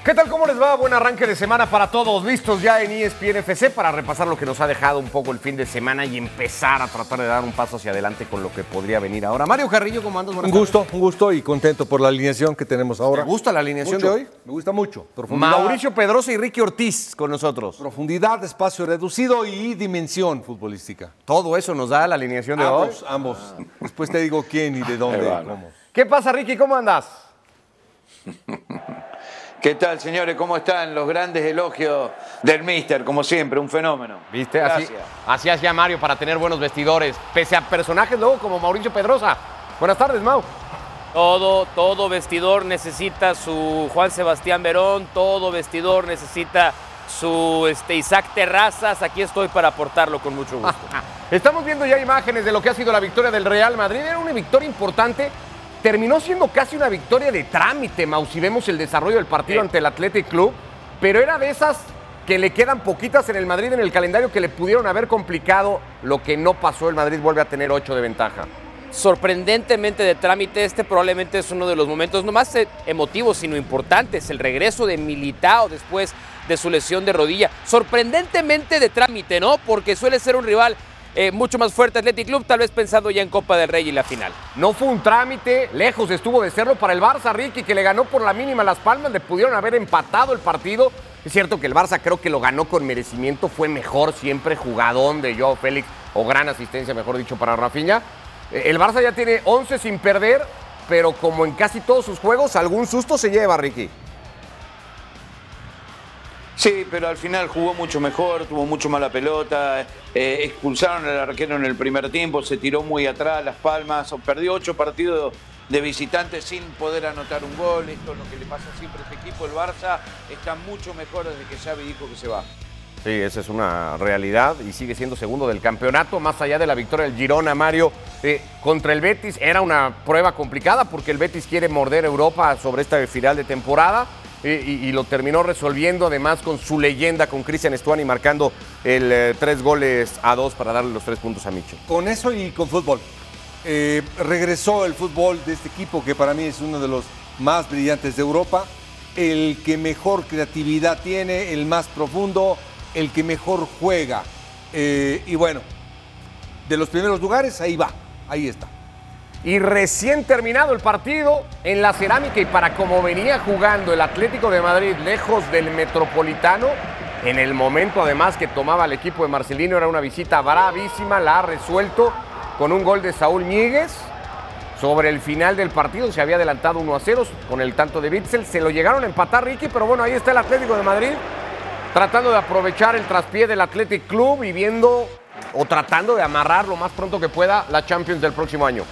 ¿Qué tal? ¿Cómo les va? Buen arranque de semana para todos. Listos ya en ESPN FC para repasar lo que nos ha dejado un poco el fin de semana y empezar a tratar de dar un paso hacia adelante con lo que podría venir ahora. Mario Carrillo, ¿cómo andas? Un gusto y contento por la alineación que tenemos ahora. ¿Te gusta la alineación de hoy? Me gusta mucho. Mauricio Pedrosa y Ricky Ortiz con nosotros. Profundidad, espacio reducido y dimensión futbolística. Todo eso nos da la alineación de hoy. Ambos. Después te digo quién y de dónde. Cómo. ¿Qué pasa, Ricky? ¿Cómo andas? ¿Qué tal, señores? ¿Cómo están? Los grandes elogios del míster, como siempre, un fenómeno. ¿Viste? Así hacía Mario para tener buenos vestidores, pese a personajes luego como Mauricio Pedrosa. Buenas tardes, Mau. Todo vestidor necesita su Juan Sebastián Verón, todo vestidor necesita su Isaac Terrazas. Aquí estoy para aportarlo con mucho gusto. Estamos viendo ya imágenes de lo que ha sido la victoria del Real Madrid. Era una victoria importante. Terminó siendo casi una victoria de trámite, Mau, si vemos el desarrollo del partido ante el Athletic Club, pero era de esas que le quedan poquitas en el Madrid en el calendario que le pudieron haber complicado. Lo que no pasó, el Madrid vuelve a tener 8 de ventaja. Sorprendentemente de trámite, probablemente es uno de los momentos no más emotivos, sino importantes. El regreso de Militao después de su lesión de rodilla. Sorprendentemente de trámite, ¿no? Porque suele ser un rival mucho más fuerte Athletic Club, tal vez pensando ya en Copa del Rey y la final. No fue un trámite, lejos estuvo de serlo para el Barça, Ricky, que le ganó por la mínima Las Palmas, le pudieron haber empatado el partido. Es cierto que el Barça creo que lo ganó con merecimiento, fue mejor siempre, jugadón de Joao Félix, o gran asistencia, mejor dicho, para Rafinha. El Barça ya tiene 11 sin perder, pero como en casi todos sus juegos, algún susto se lleva, Ricky. Sí, pero al final jugó mucho mejor, tuvo mucho más la pelota, expulsaron al arquero en el primer tiempo, se tiró muy atrás, Las Palmas, perdió 8 partidos de visitantes sin poder anotar un gol. Esto es lo que le pasa siempre a este equipo. El Barça está mucho mejor desde que Xavi dijo que se va. Sí, esa es una realidad y sigue siendo segundo del campeonato, más allá de la victoria del Girona, Mario. Contra el Betis era una prueba complicada porque el Betis quiere morder Europa sobre esta final de temporada. Y lo terminó resolviendo además con su leyenda, con Cristian Stuani marcando el 3-2 para darle los 3 puntos a Micho. Con eso y con fútbol. Regresó el fútbol de este equipo que para mí es uno de los más brillantes de Europa. El que mejor creatividad tiene, el más profundo, el que mejor juega. Y bueno, de los primeros lugares, ahí va, ahí está. Y recién terminado el partido en la Cerámica y para como venía jugando el Atlético de Madrid lejos del Metropolitano, en el momento además que tomaba el equipo de Marcelino, era una visita bravísima, la ha resuelto con un gol de Saúl Ñíguez. Sobre el final del partido se había adelantado 1-0 con el tanto de Witsel, se lo llegaron a empatar, Ricky, pero bueno, ahí está el Atlético de Madrid tratando de aprovechar el traspié del Athletic Club y viendo o tratando de amarrar lo más pronto que pueda la Champions del próximo año.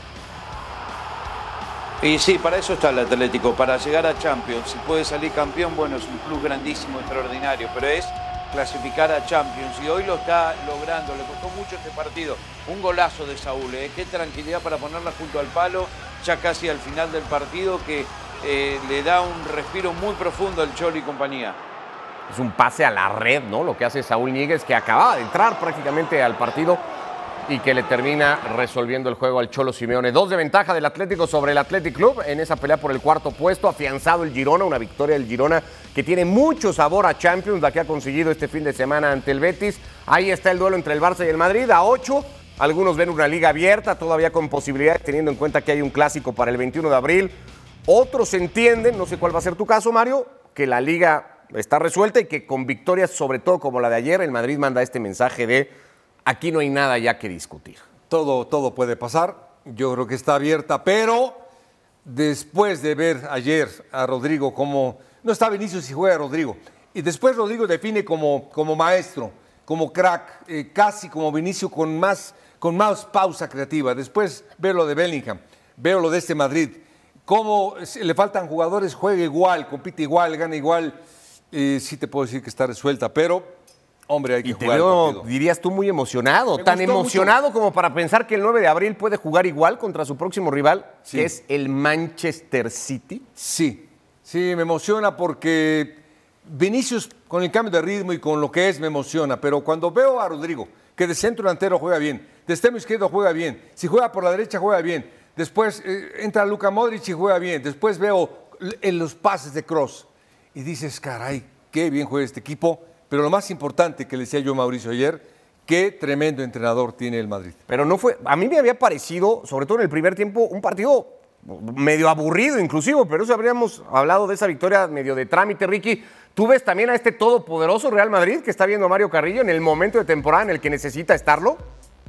Y sí, para eso está el Atlético, para llegar a Champions. Si puede salir campeón, bueno, es un club grandísimo, extraordinario, pero es clasificar a Champions y hoy lo está logrando. Le costó mucho este partido. Un golazo de Saúl, qué tranquilidad para ponerla junto al palo, ya casi al final del partido, que le da un respiro muy profundo al Cholo y compañía. Es un pase a la red, ¿no? Lo que hace Saúl Ñíguez, que acababa de entrar prácticamente al partido y que le termina resolviendo el juego al Cholo Simeone. 2 de ventaja del Atlético sobre el Athletic Club en esa pelea por el cuarto puesto. Afianzado el Girona, una victoria del Girona que tiene mucho sabor a Champions, la que ha conseguido este fin de semana ante el Betis. Ahí está el duelo entre el Barça y el Madrid, a 8. Algunos ven una liga abierta, todavía con posibilidades, teniendo en cuenta que hay un clásico para el 21 de abril. Otros entienden, no sé cuál va a ser tu caso, Mario, que la liga está resuelta y que con victorias, sobre todo como la de ayer, el Madrid manda este mensaje de aquí no hay nada ya que discutir. Todo puede pasar, yo creo que está abierta, pero después de ver ayer a Rodrigo como... No está Vinicius y juega Rodrigo, y después Rodrigo define como maestro, como crack, casi como Vinicius con más pausa creativa. Después veo lo de Bellingham, veo lo de este Madrid, cómo le faltan jugadores, juega igual, compite igual, gana igual. Sí te puedo decir que está resuelta, pero... Hombre, hay que jugar el partido. Dirías tú, muy emocionado. Tan emocionado mucho como para pensar que el 9 de abril puede jugar igual contra su próximo rival, sí, que es el Manchester City. Sí, me emociona porque Vinicius, con el cambio de ritmo y con lo que es, me emociona. Pero cuando veo a Rodrigo, que de centro delantero juega bien, de extremo izquierdo juega bien, si juega por la derecha juega bien, después entra Luka Modric y juega bien, después veo en los pases de Kroos. y dices, caray, qué bien juega este equipo. Pero lo más importante que le decía yo a Mauricio ayer, qué tremendo entrenador tiene el Madrid. Pero no fue, a mí me había parecido, sobre todo en el primer tiempo, un partido medio aburrido inclusive, pero eso habríamos hablado de esa victoria medio de trámite, Ricky. ¿Tú ves también a este todopoderoso Real Madrid que está viendo a Mario Carrillo en el momento de temporada en el que necesita estarlo?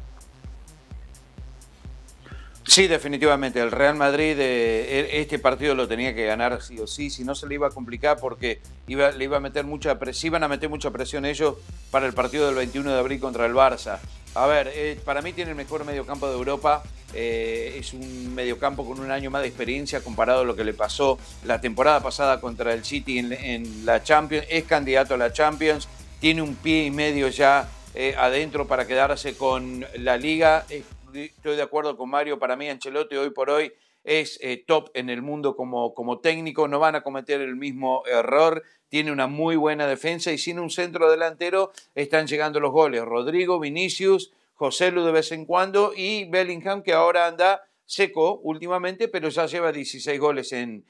Sí, definitivamente. El Real Madrid este partido lo tenía que ganar sí o sí, si no se le iba a complicar porque le iba a meter iban a meter mucha presión ellos para el partido del 21 de abril contra el Barça. A ver, para mí tiene el mejor mediocampo de Europa. Es un mediocampo con un año más de experiencia comparado a lo que le pasó la temporada pasada contra el City en la Champions. Es candidato a la Champions, tiene un pie y medio ya adentro para quedarse con la Liga. Estoy de acuerdo con Mario, para mí Ancelotti hoy por hoy es top en el mundo como técnico, no van a cometer el mismo error, tiene una muy buena defensa y sin un centro delantero están llegando los goles. Rodrigo, Vinicius, Joselu de vez en cuando y Bellingham, que ahora anda seco últimamente, pero ya lleva 16 goles en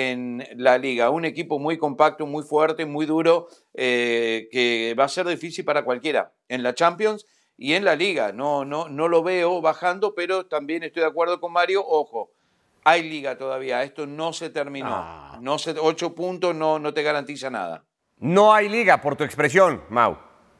la Liga. Un equipo muy compacto, muy fuerte, muy duro, que va a ser difícil para cualquiera en la Champions y en la Liga. No lo veo bajando, pero también estoy de acuerdo con Mario. Ojo, hay Liga todavía, esto no se terminó. 8 puntos no te garantiza nada. No hay Liga, por tu expresión, Mau.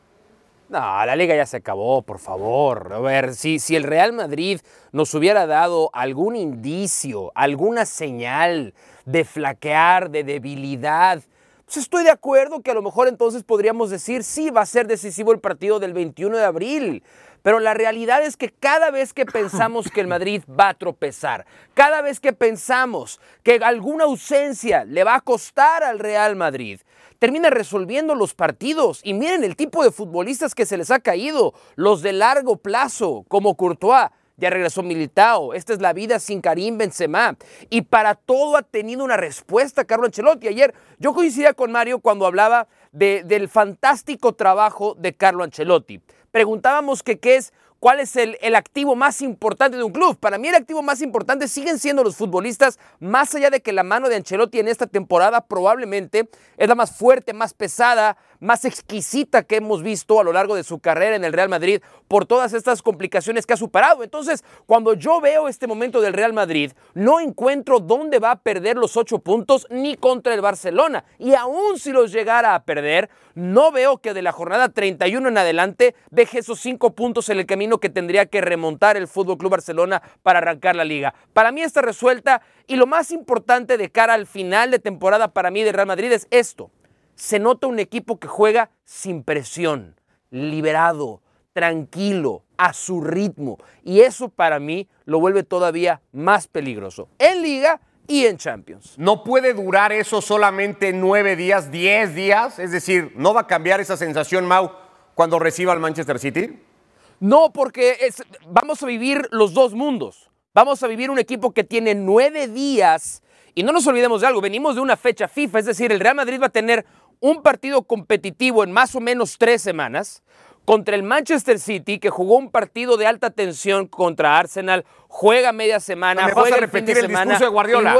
No, la Liga ya se acabó, por favor. A ver, si el Real Madrid nos hubiera dado algún indicio, alguna señal de flaquear, de debilidad, pues estoy de acuerdo que a lo mejor entonces podríamos decir, sí, va a ser decisivo el partido del 21 de abril. Pero la realidad es que cada vez que pensamos que el Madrid va a tropezar, cada vez que pensamos que alguna ausencia le va a costar al Real Madrid, termina resolviendo los partidos. Y miren el tipo de futbolistas que se les ha caído, los de largo plazo, como Courtois. Ya regresó Militao, esta es la vida sin Karim Benzema. Y para todo ha tenido una respuesta Carlo Ancelotti. Ayer yo coincidía con Mario cuando hablaba del fantástico trabajo de Carlo Ancelotti. Preguntábamos cuál es el activo más importante de un club. Para mí el activo más importante siguen siendo los futbolistas, más allá de que la mano de Ancelotti en esta temporada probablemente es la más fuerte, más pesada, más exquisita que hemos visto a lo largo de su carrera en el Real Madrid por todas estas complicaciones que ha superado. Entonces, cuando yo veo este momento del Real Madrid, no encuentro dónde va a perder los 8 puntos ni contra el Barcelona. Y aún si los llegara a perder, no veo que de la jornada 31 en adelante deje esos 5 puntos en el camino que tendría que remontar el FC Barcelona para arrancar la Liga. Para mí está resuelta y lo más importante de cara al final de temporada para mí de Real Madrid es esto. Se nota un equipo que juega sin presión, liberado, tranquilo, a su ritmo. Y eso para mí lo vuelve todavía más peligroso en Liga y en Champions. ¿No puede durar eso solamente 9 días, 10 días? Es decir, ¿no va a cambiar esa sensación, Mau, cuando reciba al Manchester City? No, porque vamos a vivir los dos mundos. Vamos a vivir un equipo que tiene 9 días. Y no nos olvidemos de algo, venimos de una fecha FIFA, es decir, el Real Madrid va a tener un partido competitivo en más o menos 3 semanas contra el Manchester City, que jugó un partido de alta tensión contra Arsenal, juega media semana, ¿Me juega vas a repetir el discurso de Guardiola?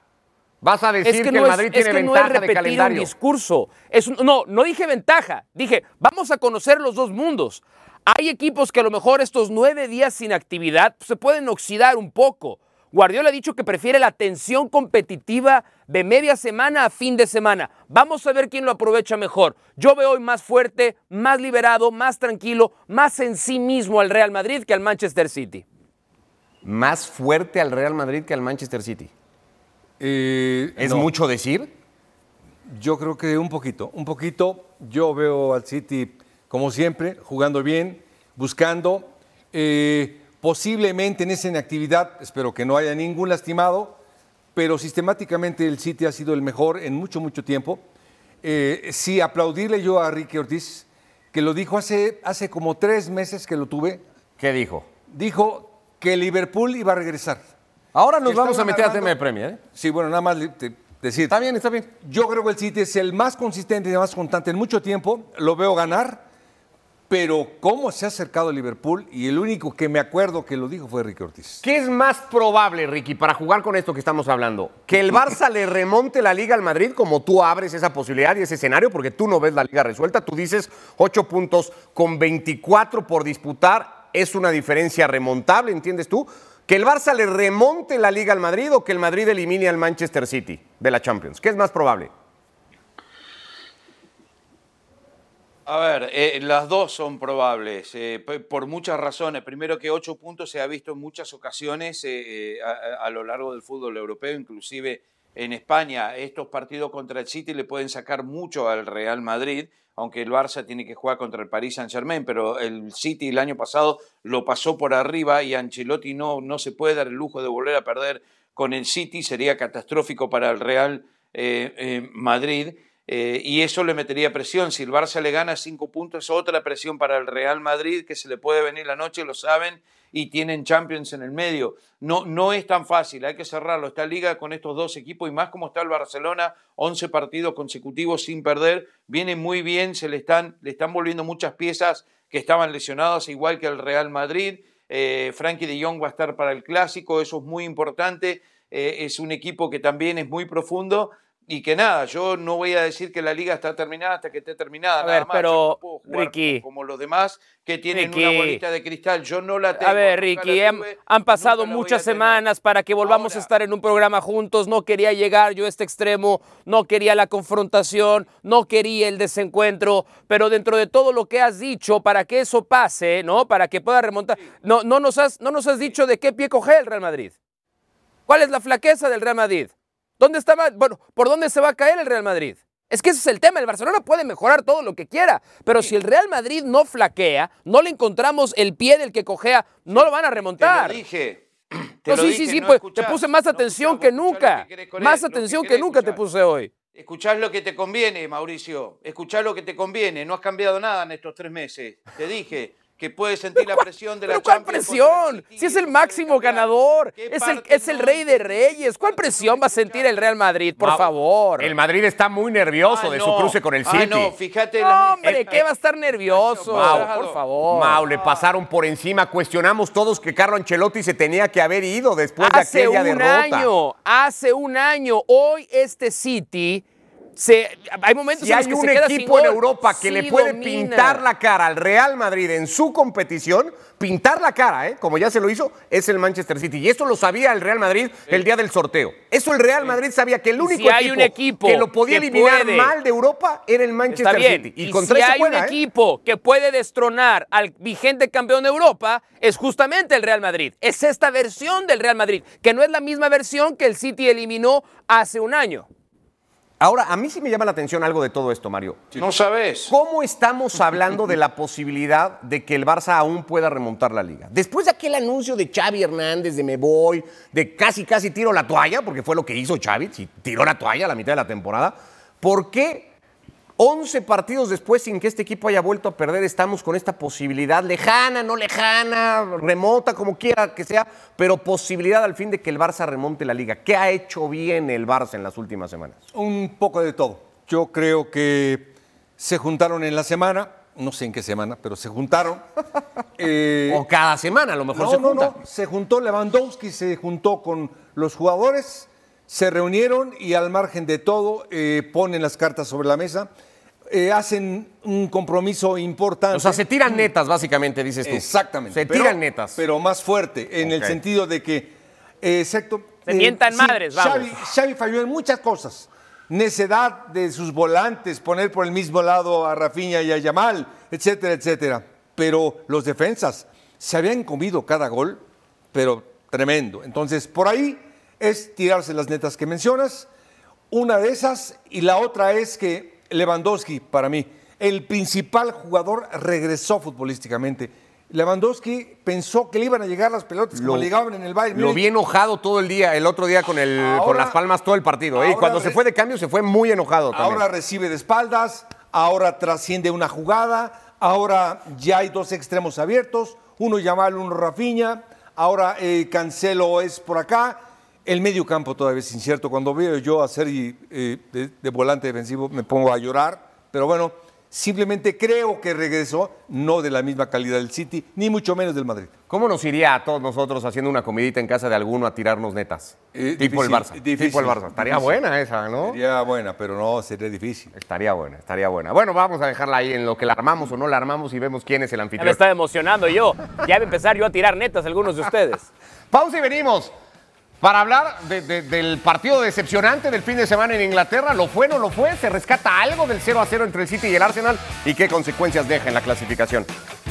Vas a decir que el Madrid tiene ventaja de calendario. Un discurso. No dije ventaja, dije vamos a conocer los dos mundos. Hay equipos que a lo mejor estos 9 días sin actividad se pueden oxidar un poco. Guardiola ha dicho que prefiere la tensión competitiva de media semana a fin de semana. Vamos a ver quién lo aprovecha mejor. Yo veo hoy más fuerte, más liberado, más tranquilo, más en sí mismo al Real Madrid que al Manchester City. ¿Más fuerte al Real Madrid que al Manchester City? ¿Es mucho decir? Yo creo que un poquito. Yo veo al City, como siempre, jugando bien, buscando. Posiblemente en esa inactividad, espero que no haya ningún lastimado, pero sistemáticamente el City ha sido el mejor en mucho, mucho tiempo. Sí, aplaudirle yo a Ricky Ortiz, que lo dijo hace como 3 meses que lo tuve. ¿Qué dijo? Dijo que Liverpool iba a regresar. Ahora nos vamos a meter a tema de Premier, ¿eh? Sí, bueno, nada más decir. Está bien. Yo creo que el City es el más consistente y el más constante en mucho tiempo. Lo veo ganar. pero cómo se ha acercado el Liverpool, y el único que me acuerdo que lo dijo fue Enrique Ortiz. ¿Qué es más probable, Ricky, para jugar con esto que estamos hablando? ¿Que el Barça le remonte la Liga al Madrid, como tú abres esa posibilidad y ese escenario? Porque tú no ves la Liga resuelta, tú dices 8 puntos con 24 por disputar, es una diferencia remontable, ¿entiendes tú? ¿Que el Barça le remonte la Liga al Madrid o que el Madrid elimine al Manchester City de la Champions? ¿Qué es más probable? A ver, las dos son probables, por muchas razones. Primero que 8 puntos se ha visto en muchas ocasiones a lo largo del fútbol europeo, inclusive en España. Estos partidos contra el City le pueden sacar mucho al Real Madrid, aunque el Barça tiene que jugar contra el Paris Saint-Germain, pero el City el año pasado lo pasó por arriba y Ancelotti no se puede dar el lujo de volver a perder con el City, sería catastrófico para el Real Madrid. Y eso le metería presión. Si el Barça le gana 5 puntos, es otra presión para el Real Madrid, que se le puede venir la noche, lo saben, y tienen Champions en el medio. No es tan fácil, hay que cerrarlo. Esta liga con estos dos equipos, y más como está el Barcelona, 11 partidos consecutivos sin perder, viene muy bien, le están volviendo muchas piezas que estaban lesionadas, igual que el Real Madrid. Frenkie de Jong va a estar para el Clásico, eso es muy importante. Es un equipo que también es muy profundo. Y que nada, yo no voy a decir que la liga está terminada hasta que esté terminada. A ver, nada más. pero, yo no puedo jugar Ricky, como los demás que tienen Ricky, una bolita de cristal. Yo no la tengo. A ver, Ricky, han pasado nunca la voy muchas a tener. semanas para que volvamos Ahora, a estar en un programa juntos. No quería llegar yo a este extremo, no quería la confrontación, no quería el desencuentro, pero dentro de todo lo que has dicho, para que eso pase, ¿no? Para que pueda remontar, no nos has dicho de qué pie coge el Real Madrid. ¿Cuál es la flaqueza del Real Madrid? ¿Dónde estaba? Bueno, ¿por dónde se va a caer el Real Madrid? Es que ese es el tema. El Barcelona puede mejorar todo lo que quiera, pero si el Real Madrid no flaquea, no le encontramos el pie del que cojea, no lo van a remontar. Te lo dije. Sí, pues te puse más atención que nunca. Más atención que nunca te puse hoy. Escuchás lo que te conviene, Mauricio. Escuchás lo que te conviene. No has cambiado nada en estos 3 meses. Te dije que puedes sentir la presión de la ¿Pero cuál Champions. presión? Si es el máximo ganador, es el rey de reyes. ¿Cuál presión va a sentir el Real Madrid? Por favor. El Madrid está muy nervioso de su cruce con el City. No, fíjate. No, hombre, ¿qué va a estar nervioso? Por favor. Mau, le pasaron por encima. Cuestionamos todos que Carlo Ancelotti se tenía que haber ido después de aquella derrota. Hace un año, hoy este City... hay momentos si en los hay que un se queda equipo sin en gol, Europa que sí le puede domina. pintar la cara al Real Madrid en su competición, pintar la cara, como ya se lo hizo, es el Manchester City. Y esto lo sabía el Real Madrid el día del sorteo. Eso el Real Madrid sabía, que el único si hay un equipo que lo podía que eliminar puede, mal de Europa era el Manchester está bien. City. Y contra si ese hay un equipo que puede destronar al vigente campeón de Europa, es justamente el Real Madrid. Es esta versión del Real Madrid, que no es la misma versión que el City eliminó hace un año. Ahora, a mí sí me llama la atención algo de todo esto, Mario. No sabes. ¿Cómo estamos hablando de la posibilidad de que el Barça aún pueda remontar la Liga? Después de aquel anuncio de Xavi Hernández, de me voy, de casi tiro la toalla, porque fue lo que hizo Xavi, tiró la toalla a la mitad de la temporada, ¿por qué 11 partidos después, sin que este equipo haya vuelto a perder, estamos con esta posibilidad lejana, no lejana, remota, como quiera que sea, pero posibilidad al fin de que el Barça remonte la Liga? ¿Qué ha hecho bien el Barça en las últimas semanas? Un poco de todo. Yo creo que se juntaron en la semana, no sé en qué semana, pero se juntaron. O cada semana, a lo mejor se junta. No, se juntó Lewandowski, se juntó con los jugadores, se reunieron y al margen de todo ponen las cartas sobre la mesa. Hacen un compromiso importante. O sea, se tiran netas, básicamente, dices tú. Exactamente. Se tiran netas. Pero más fuerte, en el sentido de que, exacto. Se mientan madres, vamos. Xavi falló en muchas cosas. Necedad de sus volantes, poner por el mismo lado a Rafinha y a Yamal, etcétera, etcétera. Pero los defensas se habían comido cada gol, pero tremendo. Entonces, por ahí es tirarse las netas que mencionas. Una de esas, y la otra es que Lewandowski, para mí, el principal jugador, regresó futbolísticamente. Lewandowski pensó que le iban a llegar las pelotas como le llegaban en el Bayern. Lo vi enojado todo el día, el otro día con las palmas todo el partido. Y cuando se fue de cambio se fue muy enojado también. Ahora recibe de espaldas, ahora trasciende una jugada, ahora ya hay 2 extremos abiertos, uno Yamal, uno Rafinha, ahora Cancelo es por acá. El medio campo todavía es incierto. Cuando veo yo a Sergi de volante defensivo me pongo a llorar. Pero bueno, Simplemente creo que regresó, no de la misma calidad del City, ni mucho menos del Madrid. ¿Cómo nos iría a todos nosotros haciendo una comidita en casa de alguno a tirarnos netas? Tipo el Barça. Tipo el Barça. Estaría buena esa, ¿no? Sería buena, pero no, sería difícil. Estaría buena, estaría buena. Bueno, vamos a dejarla ahí en lo que la armamos o no la armamos y vemos quién es el Ya anfitrión. me está emocionando yo. Ya voy a empezar yo a tirar netas a algunos de ustedes. Pausa y venimos para hablar del partido decepcionante del fin de semana en Inglaterra. ¿Lo fue, no lo fue? ¿Se rescata algo del 0-0 entre el City y el Arsenal? ¿Y qué consecuencias deja en la clasificación?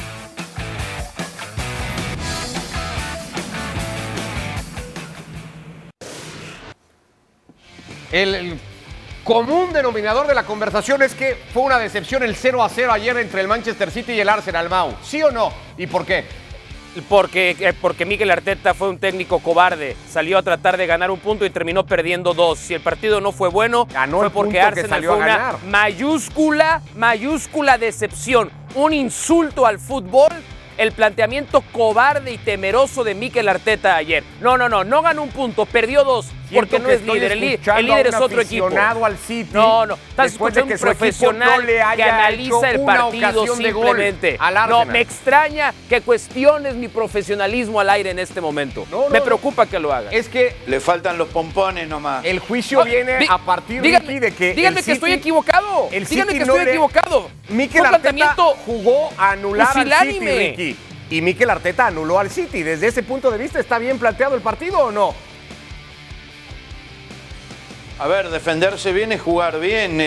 El común denominador de la conversación es que fue una decepción el 0-0 ayer entre el Manchester City y el Arsenal, Mau. ¿Sí o no? ¿Y por qué? Porque Mikel Arteta fue un técnico cobarde. Salió a tratar de ganar un punto y terminó perdiendo 2. Si el partido no fue bueno, Ganó fue el porque punto que Arsenal salió fue a una ganar. mayúscula decepción. Un insulto al fútbol. El planteamiento cobarde y temeroso de Mikel Arteta ayer. No ganó un punto, perdió 2. Porque no es líder. El líder es otro equipo. Al City, No. Estás después de escuchando que un su equipo profesional no le haya que analiza hecho el una partido ocasión de gol simplemente. al No, Arsenal. me extraña que cuestiones mi profesionalismo al aire en este momento. Me preocupa que lo hagas. Es que Le faltan los pompones nomás. el juicio viene a partir Ricky, de que díganme el que City- estoy equivocado. el Díganme City que no estoy le- equivocado. Mikel Un Arteta planteamiento jugó a anular al City, pusilánime. Ricky. Y Mikel Arteta anuló al City. Desde ese punto de vista, ¿está bien planteado el partido o no? A ver, defenderse bien es jugar bien.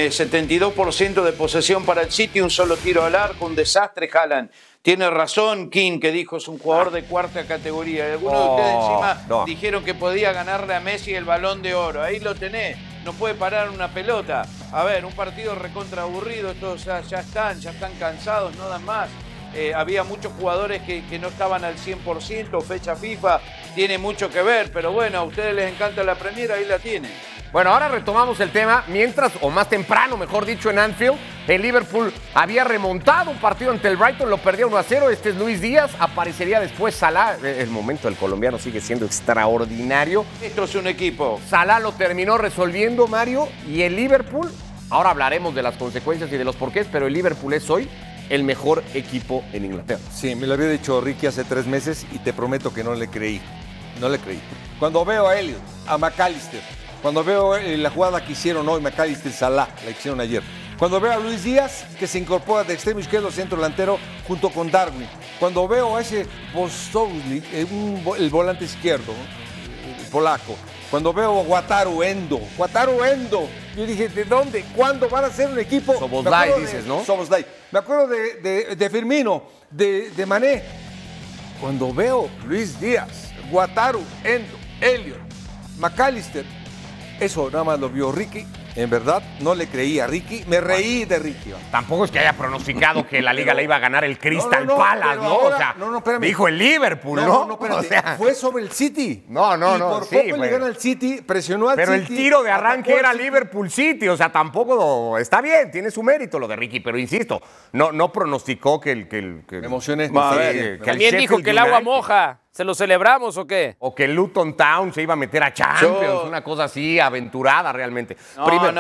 72% de posesión para el City, un solo tiro al arco, un desastre. Haaland. Tiene razón King, que dijo es un jugador de cuarta categoría. Y algunos de ustedes encima dijeron que podía ganarle a Messi el Balón de Oro. Ahí lo tenés. No puede parar una pelota. A ver, un partido recontra aburrido. Estos ya están cansados, no dan más. Había muchos jugadores que no estaban al 100%, fecha FIFA, tiene mucho que ver, pero bueno, a ustedes les encanta la Premier, ahí la tienen. Bueno, ahora retomamos el tema. Mientras, o más temprano, mejor dicho, en Anfield, el Liverpool había remontado un partido ante el Brighton, lo perdió 1-0. Este es Luis Díaz, aparecería después Salah. El momento del colombiano sigue siendo extraordinario. Esto es un equipo. Salah lo terminó resolviendo, Mario, y el Liverpool, ahora hablaremos de las consecuencias y de los porqués, pero el Liverpool es hoy el mejor equipo en Inglaterra. Sí, me lo había dicho Ricky hace 3 meses y te prometo que no le creí. No le creí. Cuando veo a Elliot, a McAllister, cuando veo la jugada que hicieron hoy McAllister y Salah, la que hicieron ayer. Cuando veo a Luis Díaz, que se incorpora de extremo izquierdo centro delantero junto con Darwin. Cuando veo a ese Bostowski, el volante izquierdo, el polaco. Cuando veo a Wataru Endo, yo dije, ¿de dónde? ¿Cuándo van a ser un equipo? Szoboszlai, dices, ¿no? Szoboszlai. Me acuerdo de Firmino, de Mané. Cuando veo Luis Díaz, Wataru Endo, Elliot, McAllister, eso nada más lo vio Ricky. En verdad, no le creí a Ricky. Me reí de Ricky. Tampoco es que haya pronosticado que la Liga la iba a ganar el Crystal Palace, pero ¿no? ahora- o sea, espérame. dijo el Liverpool, ¿no? No, espérate. O sea, Fue sobre el City. No, Y por sí, poco le bueno. gana al City, presionó al pero City. el tiro de arranque atacó era al City. Liverpool City, o sea, tampoco está bien, tiene su mérito lo de Ricky, pero insisto, no pronosticó que el Me emocioné. Sí, Va, a que ver. el También dijo Sheffield que el agua United, moja. ¿Se lo celebramos o qué? o que el Luton Town se iba a meter a Champions, Yo- una cosa así aventurada realmente. No, Primero,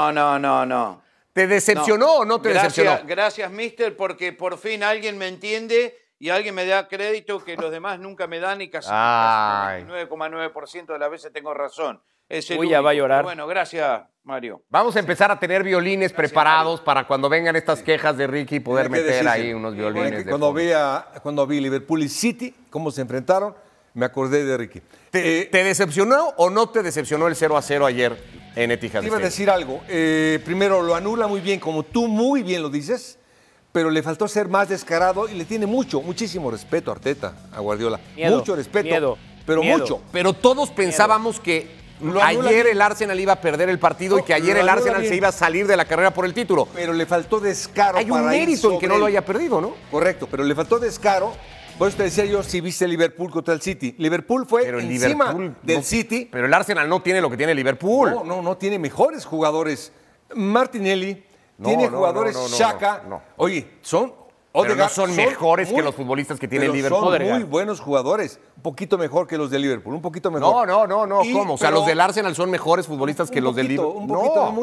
no. ¿te decepcionó o no te decepcionó? Gracias, mister, porque por fin alguien me entiende y alguien me da crédito que los demás nunca me dan y casi Ay. 99,9% de las veces tengo razón. Es el Uy, ya va a único. llorar. Pero bueno, gracias, Mario. Vamos a empezar a tener violines preparados para cuando vengan estas quejas de Ricky poder Tiene que meter decirse. ahí unos Bueno, violines. que de cuando fondo. vi Liverpool y City, cómo se enfrentaron, me acordé de Ricky. ¿Te decepcionó o no te decepcionó el 0-0 ayer en Etihad Te iba a Stadium? decir algo. Primero, lo anula muy bien, como tú muy bien lo dices, pero le faltó ser más descarado y le tiene muchísimo respeto a Arteta, a Guardiola. Miedo, mucho respeto, miedo, pero miedo. mucho. Pero todos pensábamos que Lo anula ayer bien. el Arsenal iba a perder el partido y No, que ayer lo el anula Arsenal bien. se iba a salir de la carrera por el título. Pero le faltó descaro Hay un para ir mérito en que sobre no lo él. haya perdido, ¿no? Correcto, pero le faltó descaro. Por eso te decía yo, si viste Liverpool contra el City. Liverpool fue Pero el encima Liverpool del no- City. Pero el Arsenal no tiene lo que tiene Liverpool. No tiene mejores jugadores. Martinelli, No, tiene no, jugadores, no, Xhaka. no. Oye, son... Pero Odegaard, no son mejores que muy- los futbolistas que tiene pero Liverpool. Son Odegaard. muy buenos jugadores. Un poquito mejor que los de Liverpool, un poquito mejor. No, Y- ¿cómo? O sea, pero los del Arsenal son mejores futbolistas que un los del poquito, Liverpool. Un poquito, no mucho.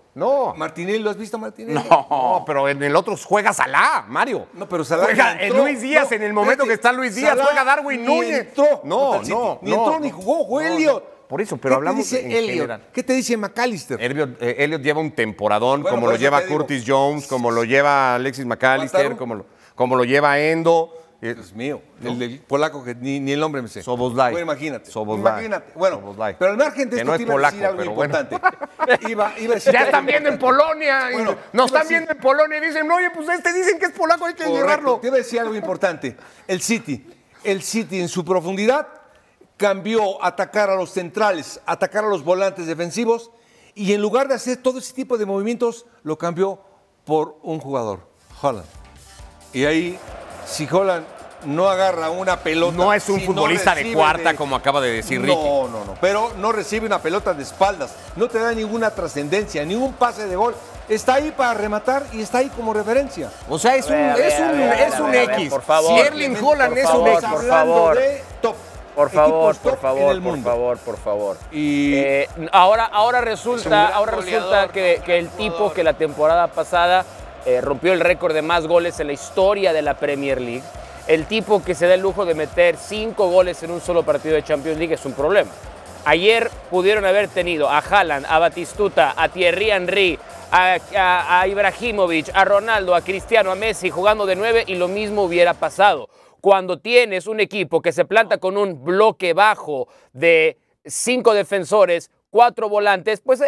No. Martinelli, ¿lo has visto, Martinelli? No, pero en el otro juega Salah, Mario. No, pero Salah juega ni entró. Luis Díaz, No, en el momento espérate, que está Luis Díaz, Salah juega Darwin ni Núñez. entró No, contra el City. no. Ni entró ni jugó, jugó Elliot. Por eso, pero hablamos ¿Qué te dice en Elliot? general. ¿Qué te dice McAllister? Elliot lleva un temporadón, Bueno, como por lo eso lleva te digo. Curtis Jones, como lo lleva Alexis McAllister, ¿Mataron? como lo lleva Endo. Dios mío, el polaco que ni el nombre me sé. Szoboszlai. Bueno, imagínate. Szoboszlai. Imagínate. Bueno, Szoboszlai. pero al margen de Que esto no te es iba a decir polaco, algo pero bueno. importante. Iba a decir Ya algo están viendo en importante. Polonia. Bueno, Nos iba a están viendo en Polonia y dicen, oye, pues dicen que es polaco, hay que Correcto. llevarlo. Te iba a decir algo importante. El City en su profundidad cambió atacar a los centrales, atacar a los volantes defensivos y en lugar de hacer todo ese tipo de movimientos, lo cambió por un jugador, Haaland. Y ahí, si Haaland no agarra una pelota... No es un si futbolista de recibe cuarta, como acaba de decir Ricky. No, pero no recibe una pelota de espaldas, no te da ninguna trascendencia, ningún pase de gol. Está ahí para rematar y está ahí como referencia. O sea, es un X. por favor. Si Erling Haaland Por es un favor, X. por Hablando favor. de top. Por favor, Equipos top por favor, en el por mundo. favor, por favor. Y Ahora Es resulta, un gran que el tipo que la temporada pasada rompió el récord de más goles en la historia de la Premier League, el tipo que se da el lujo de meter 5 goles en un solo partido de Champions League es un problema. Ayer pudieron haber tenido a Haaland, a Batistuta, a Thierry Henry, a Ibrahimovic, a Ronaldo, a Cristiano, a Messi jugando de 9 y lo mismo hubiera pasado. Cuando tienes un equipo que se planta con un bloque bajo de 5 defensores, 4 volantes, pues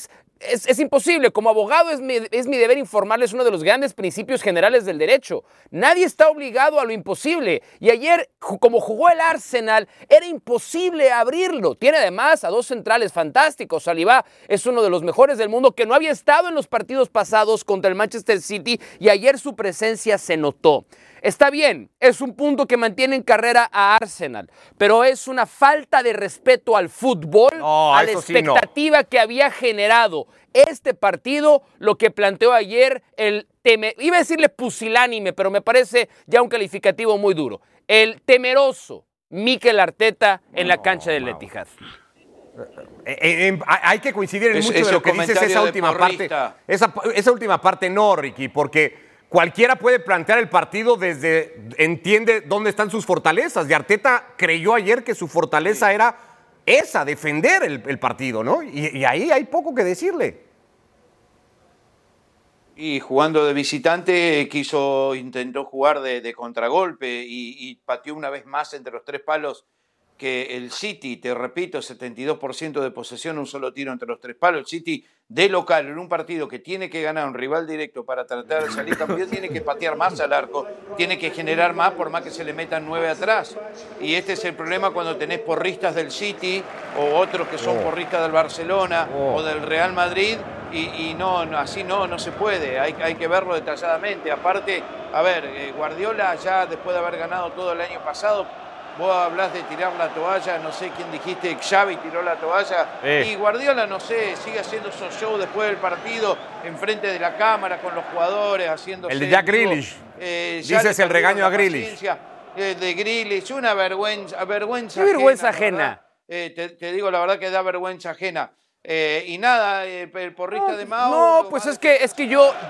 es imposible. Como abogado es mi deber informarles uno de los grandes principios generales del derecho. Nadie está obligado a lo imposible. Y ayer, como jugó el Arsenal, era imposible abrirlo. Tiene además a 2 centrales fantásticos. Saliba es uno de los mejores del mundo que no había estado en los partidos pasados contra el Manchester City y ayer su presencia se notó. Está bien, es un punto que mantiene en carrera a Arsenal, pero es una falta de respeto al fútbol, a la expectativa que había generado este partido, lo que planteó ayer iba a decirle pusilánime, pero me parece ya un calificativo muy duro, el temeroso Mikel Arteta en la cancha del Etihad. Hay que coincidir en mucho de lo que dices esa última parte. Esa última parte no, Ricky, porque cualquiera puede plantear el partido entiende dónde están sus fortalezas. Y Arteta creyó ayer que su fortaleza era esa, defender el partido, ¿no? Y ahí hay poco que decirle. Y jugando de visitante intentó jugar de contragolpe y pateó una vez más entre los 3 palos que el City, te repito, 72% de posesión, un solo tiro entre los 3 palos. El City de local en un partido que tiene que ganar un rival directo para tratar de salir campeón, tiene que patear más al arco, tiene que generar más por más que se le metan 9 atrás. Y este es el problema cuando tenés porristas del City o otros que son porristas del Barcelona o del Real Madrid y así no se puede, hay que verlo detalladamente. Aparte, a ver, Guardiola ya después de haber ganado todo el año pasado, vos hablás de tirar la toalla, no sé quién dijiste, Xavi tiró la toalla, y Guardiola, no sé, sigue haciendo esos shows después del partido, enfrente de la cámara, con los jugadores, haciéndose... El de Jack Grealish. Dices el regaño a Grealish. De Grealish, una vergüenza ¿Qué vergüenza ajena? Te digo la verdad que da vergüenza ajena. Y nada, el porrista de Mao... No, pues es que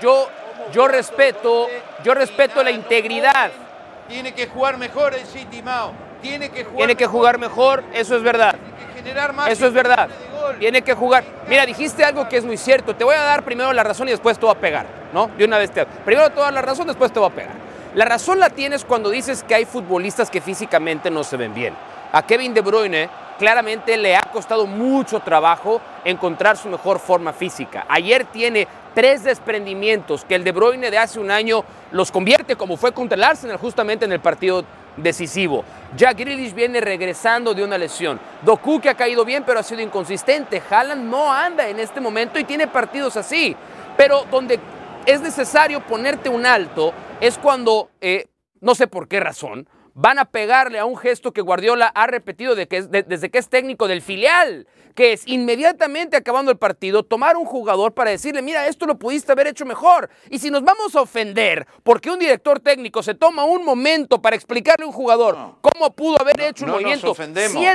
yo respeto la integridad. Tiene que jugar mejor el City, Mao. Tiene que jugar mejor, eso es verdad. Tiene que generar más. Eso es verdad. Tiene que jugar. Mira, dijiste algo que es muy cierto. Te voy a dar primero la razón y después te voy a pegar, ¿no? De una vez primero te voy a dar la razón, después te voy a pegar. La razón la tienes cuando dices que hay futbolistas que físicamente no se ven bien. A Kevin De Bruyne claramente le ha costado mucho trabajo encontrar su mejor forma física. Ayer tiene 3 desprendimientos que el De Bruyne de hace un año los convierte, como fue contra el Arsenal justamente en el partido decisivo. Jack Grealish viene regresando de una lesión. Doku, que ha caído bien pero ha sido inconsistente. Haaland no anda en este momento y tiene partidos así. Pero donde es necesario ponerte un alto es cuando, no sé por qué razón, van a pegarle a un gesto que Guardiola ha repetido desde que es técnico del filial, que es inmediatamente acabando el partido tomar un jugador para decirle, mira, esto lo pudiste haber hecho mejor. Y si nos vamos a ofender porque un director técnico se toma un momento para explicarle a un jugador cómo pudo haber hecho un movimiento,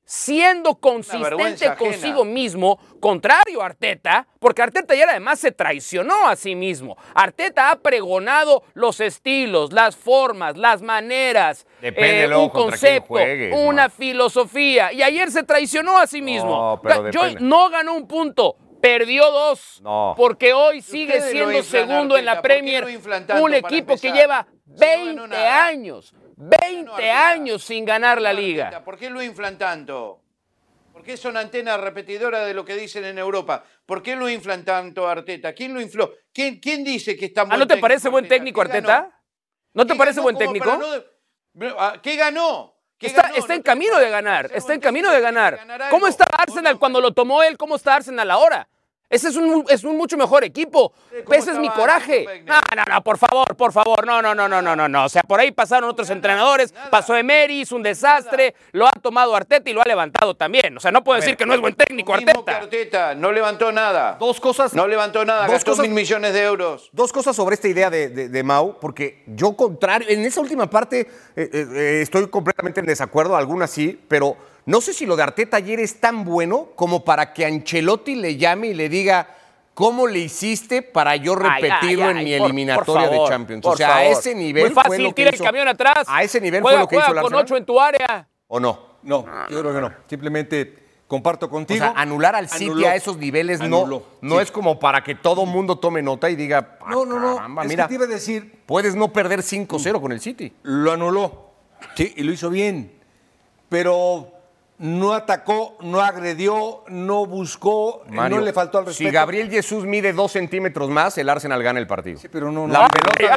siendo consistente consigo mismo, contrario a Arteta, porque Arteta ayer además se traicionó a sí mismo. Arteta ha pregonado los estilos, las formas, las maneras, un concepto, una filosofía, y ayer se traicionó a sí mismo. No ganó un punto, perdió 2, porque hoy sigue siendo segundo en la Premier, un equipo que lleva 20 años. 20 años sin ganar la liga. ¿Por qué lo inflan tanto? ¿Por qué son antenas repetidoras de lo que dicen en Europa? ¿Por qué lo inflan tanto a Arteta? ¿Quién lo infló? ¿Quién dice que está buen ¿No te parece buen técnico Arteta? ¿No te parece buen técnico? ¿Qué ganó? Está en camino de ganar. Está en camino de ganar. ¿Cómo está Arsenal cuando lo tomó él? ¿Cómo está Arsenal ahora? Ese es un mucho mejor equipo. Ese es mi coraje. No, por favor. No. O sea, por ahí pasaron otros entrenadores. Pasó Emery, hizo un desastre. Lo ha tomado Arteta y lo ha levantado también. O sea, no puedo decir que no es buen técnico Arteta. No levantó nada. Dos cosas. No levantó nada. Gastó 1.000 millones de euros. Dos cosas sobre esta idea de Mau, porque yo contrario, en esa última parte estoy completamente en desacuerdo, algunas sí, pero no sé si lo de Arteta ayer es tan bueno como para que Ancelotti le llame y le diga cómo le hiciste para yo repetirlo en mi eliminatoria de Champions. O sea, a ese nivel muy fácil, fue lo que tira hizo. El camión atrás. A ese nivel fue lo que hizo el Arsenal. Con 8 en tu área. ¿O no? No, yo creo que no. Simplemente comparto contigo. O sea, anular al City a esos niveles no es como para que todo mundo tome nota y diga, caramba, mira, que te iba a decir, puedes no perder 5-0 con el City. Lo anuló, sí, y lo hizo bien, pero no atacó, no agredió, no buscó, Mario, no le faltó al respeto. Si Gabriel Jesús mide 2 centímetros más, el Arsenal gana el partido. Sí, pero no. La pelota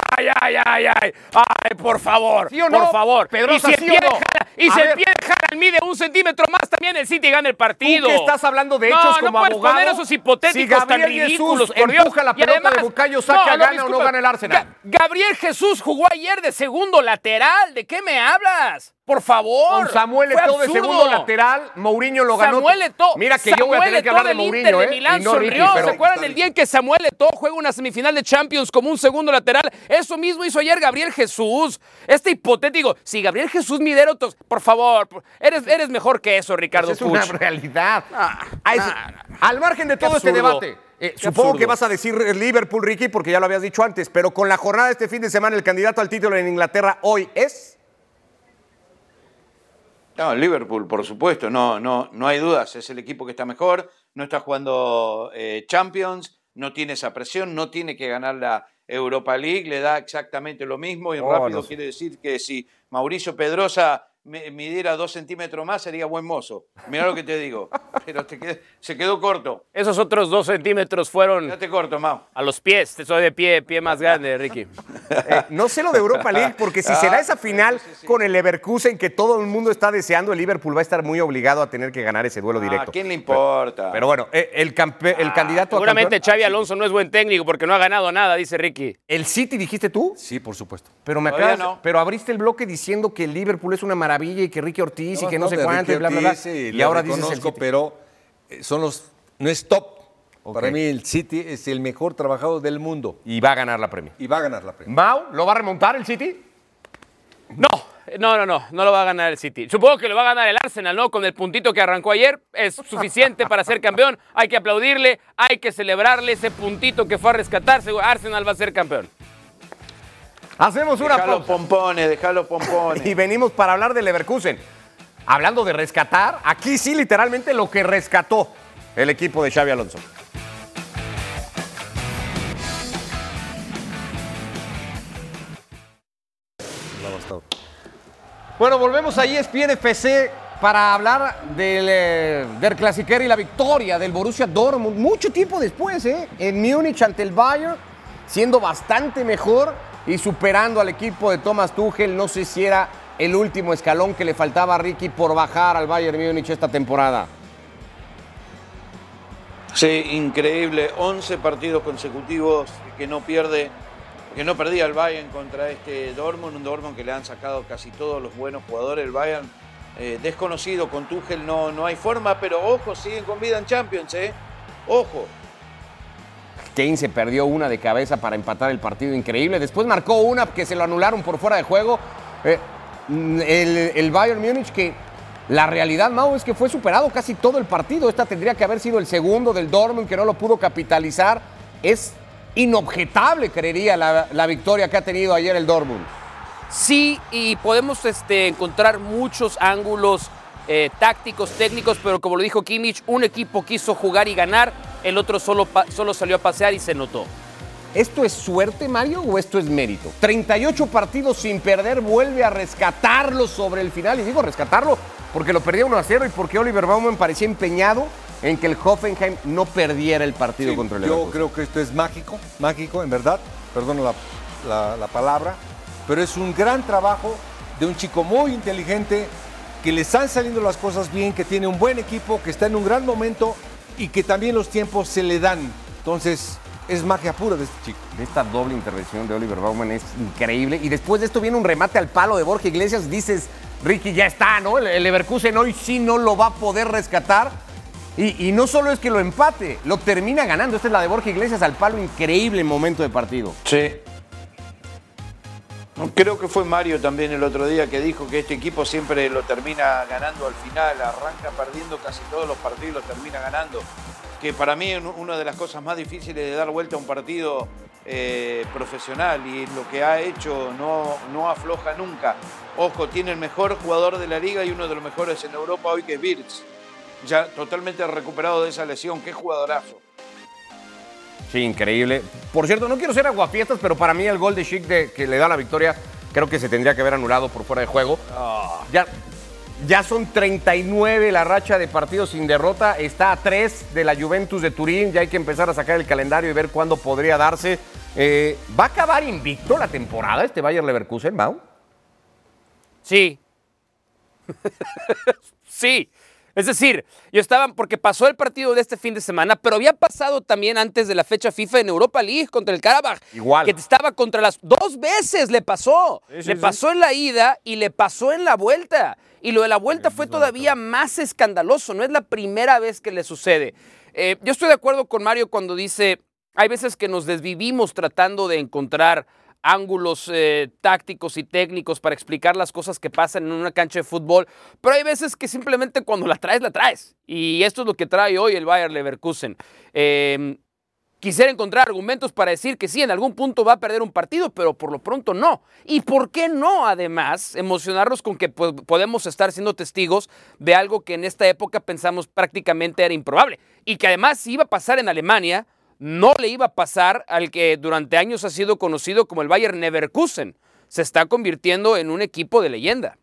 Ay, por favor, ¿sí o no? Por favor. Pedrosa, y si el pie de Haaland mide 1 centímetro más, también el City gana el partido. ¿Tú qué estás hablando de hechos como abogado? No puedes poner esos hipotéticos si tan ridículos, por Dios. Empuja la pelota de Bukayo Saka, ¿gana o no gana el Arsenal? Gabriel Jesús jugó ayer de segundo lateral. ¿De qué me hablas? Por favor. Con Samuel Eto'o de segundo lateral, Mourinho lo ganó. Samuel Eto'o. Mira que yo voy a tener que hablar de Mourinho, de Milán y no Ricky, ¿Se acuerdan el día en que Samuel Eto'o juega una semifinal de Champions como un segundo lateral? Eso mismo hizo ayer Gabriel Jesús. Este hipotético, si Gabriel Jesús midera otros, por favor, eres mejor que eso, Ricardo Puch. Es una realidad. Al margen de todo este debate, supongo que vas a decir Liverpool, Ricky, porque ya lo habías dicho antes, pero con la jornada de este fin de semana, el candidato al título en Inglaterra hoy es... No, Liverpool, por supuesto, no hay dudas, es el equipo que está mejor, no está jugando Champions, no tiene esa presión, no tiene que ganar la Europa League, le da exactamente lo mismo y rápido quiere decir que si Mauricio Pedrosa midiera 2 centímetros más sería buen mozo. Mirá lo que te digo, pero se quedó corto. Esos otros 2 centímetros fueron... Quédate corto, Mau. A los pies, te soy de pie más grande, Ricky. No sé lo de Europa League, porque si será esa final con el Leverkusen que todo el mundo está deseando, el Liverpool va a estar muy obligado a tener que ganar ese duelo directo. ¿A quién le importa? Pero bueno, el candidato seguramente a campeón... Xabi Alonso no es buen técnico porque no ha ganado nada, dice Ricky. ¿El City dijiste tú? Sí, por supuesto. Pero pero abriste el bloque diciendo que el Liverpool es una maravilla y que Ricky Ortiz y que no sé cuánto y bla, bla, bla. Y ahora dices el City. Pero no es top. Okay. Para mí el City es el mejor trabajador del mundo. Y va a ganar la Premier. ¿Mau? ¿Lo va a remontar el City? No lo va a ganar el City. Supongo que lo va a ganar el Arsenal, ¿no? Con el puntito que arrancó ayer es suficiente para ser campeón. Hay que aplaudirle, hay que celebrarle ese puntito que fue a rescatarse. Arsenal va a ser campeón. Hacemos una pausa. Dejalo pompones. Y venimos para hablar de Leverkusen. Hablando de rescatar, aquí sí literalmente lo que rescató el equipo de Xabi Alonso. Bueno, volvemos a ESPN FC para hablar del Clasiquer y la victoria del Borussia Dortmund. Mucho tiempo después, en Múnich ante el Bayern, siendo bastante mejor y superando al equipo de Thomas Tuchel. No sé si era el último escalón que le faltaba a Ricky por bajar al Bayern Múnich esta temporada. Sí, increíble. 11 partidos consecutivos que no perdía el Bayern contra este Dortmund, un Dortmund que le han sacado casi todos los buenos jugadores. El Bayern desconocido con Tuchel, no hay forma, pero ojo, siguen con vida en Champions, ojo. Kane se perdió una de cabeza para empatar el partido, increíble. Después marcó una que se lo anularon por fuera de juego. El Bayern Múnich que La realidad, Mau, es que fue superado casi todo el partido. Esta tendría que haber sido el segundo del Dortmund, que no lo pudo capitalizar. Es inobjetable, creería, la victoria que ha tenido ayer el Dortmund. Sí, y podemos encontrar muchos ángulos tácticos, técnicos, pero como lo dijo Kimmich, un equipo quiso jugar y ganar, el otro solo salió a pasear y se notó. ¿Esto es suerte, Mario, o esto es mérito? 38 partidos sin perder, vuelve a rescatarlo sobre el final. Y digo rescatarlo porque lo perdía 1-0 y porque Oliver Baumann parecía empeñado en que el Hoffenheim no perdiera el partido contra el Leverkusen. Yo creo que esto es mágico, en verdad, perdón la palabra, pero es un gran trabajo de un chico muy inteligente, que le están saliendo las cosas bien, que tiene un buen equipo, que está en un gran momento y que también los tiempos se le dan. Entonces, es magia pura de este chico. Esta doble intervención de Oliver Baumann es increíble. Y después de esto viene un remate al palo de Borja Iglesias. Dices, Ricky, ya está, ¿no? El Leverkusen hoy sí no lo va a poder rescatar. Y no solo es que lo empate, lo termina ganando. Esta es la de Borja Iglesias al palo, increíble momento de partido. Sí. Creo que fue Mario también el otro día que dijo que este equipo siempre lo termina ganando al final, arranca perdiendo casi todos los partidos y los termina ganando. Que para mí es una de las cosas más difíciles de dar vuelta a un partido profesional, y lo que ha hecho no afloja nunca. Ojo, tiene el mejor jugador de la liga y uno de los mejores en Europa hoy, que es Wirtz. Ya totalmente recuperado de esa lesión, qué jugadorazo. Sí, increíble. Por cierto, no quiero ser aguafiestas, pero para mí el gol de Schick que le da la victoria, creo que se tendría que haber anulado por fuera de juego. Ya son 39 la racha de partidos sin derrota, está a 3 de la Juventus de Turín, ya hay que empezar a sacar el calendario y ver cuándo podría darse. ¿Va a acabar invicto la temporada este Bayer Leverkusen, Mau? Sí. Sí. Es decir, porque pasó el partido de este fin de semana, pero había pasado también antes de la fecha FIFA en Europa League contra el Karabaj. Igual. Que estaba contra las 2 veces, le pasó. Le pasó en la ida y le pasó en la vuelta. Y lo de la vuelta fue todavía más escandaloso, no es la primera vez que le sucede. Yo estoy de acuerdo con Mario cuando dice, hay veces que nos desvivimos tratando de encontrar ángulos tácticos y técnicos para explicar las cosas que pasan en una cancha de fútbol, pero hay veces que simplemente cuando la traes. Y esto es lo que trae hoy el Bayer Leverkusen. Quisiera encontrar argumentos para decir que sí, en algún punto va a perder un partido, pero por lo pronto no. ¿Y por qué no, además, emocionarnos con que podemos estar siendo testigos de algo que en esta época pensamos prácticamente era improbable? Y que además, si iba a pasar en Alemania, no le iba a pasar al que durante años ha sido conocido como el Bayer Leverkusen. Se está convirtiendo en un equipo de leyenda.